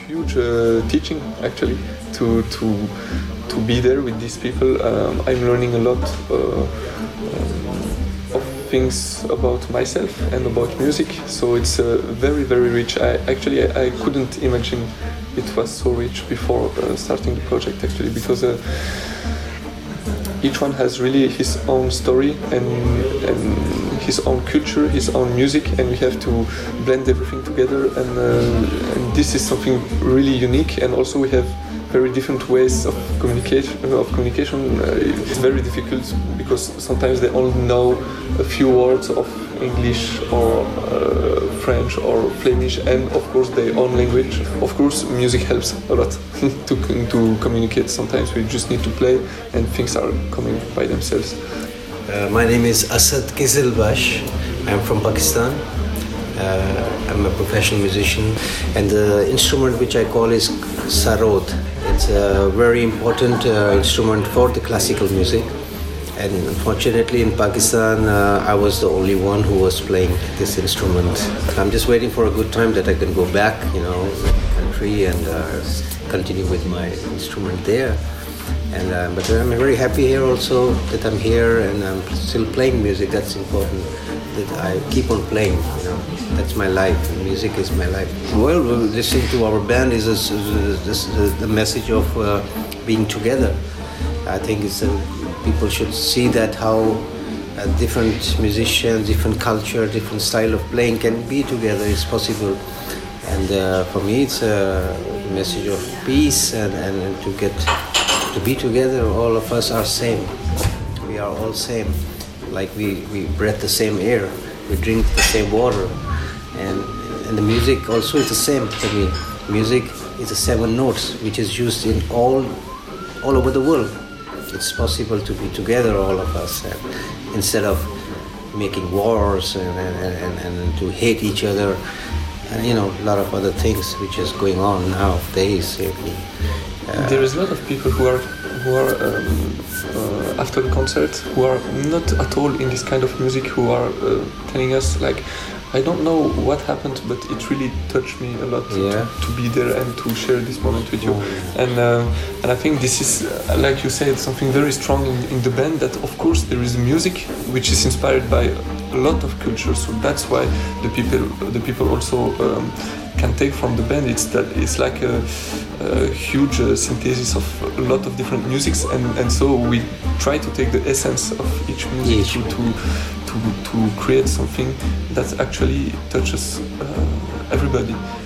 huge teaching actually to be there with these people. I'm learning a lot of things about myself and about music, so it's very, very rich. I couldn't imagine it was so rich before starting the project actually, because each one has really his own story and his own culture, his own music, and we have to blend everything together, and this is something really unique. And also we have very different ways of communication. It's very difficult because sometimes they only know a few words of English or French or Flemish, and of course their own language. Of course music helps a lot to communicate. Sometimes we just need to play and things are coming by themselves. My name is Asad Kizilbash. I'm from Pakistan. I'm a professional musician, and the instrument which I call is sarod. It's a very important instrument for the classical music, and unfortunately in Pakistan I was the only one who was playing this instrument. I'm just waiting for a good time that I can go back, in the country and continue with my instrument there. And but I'm very happy here also that I'm here and I'm still playing music. That's important, that I keep on playing. That's my life. Music is my life. Well, listening to our band is the message of being together. I think people should see that how different musicians, different culture, different style of playing can be together. It's possible. And for me, it's a message of peace and to be together. All of us are same. We are all same. Like we breathe the same air, we drink the same water, and the music also is the same for me. Music is the 7 notes which is used in all over the world. It's possible to be together, all of us, instead of making wars and to hate each other, and a lot of other things which is going on nowadays. There is a lot of people who are after the concert who are not at all in this kind of music, who are telling us like, I don't know what happened, but it really touched me a lot to be there and to share this moment with you. And I think this is, like you said, something very strong in the band, that of course there is music which is inspired by a lot of culture. So that's why the people also can take from the band. It's like a huge synthesis of a lot of different musics, and so we try to take the essence of each music to create something that actually touches everybody.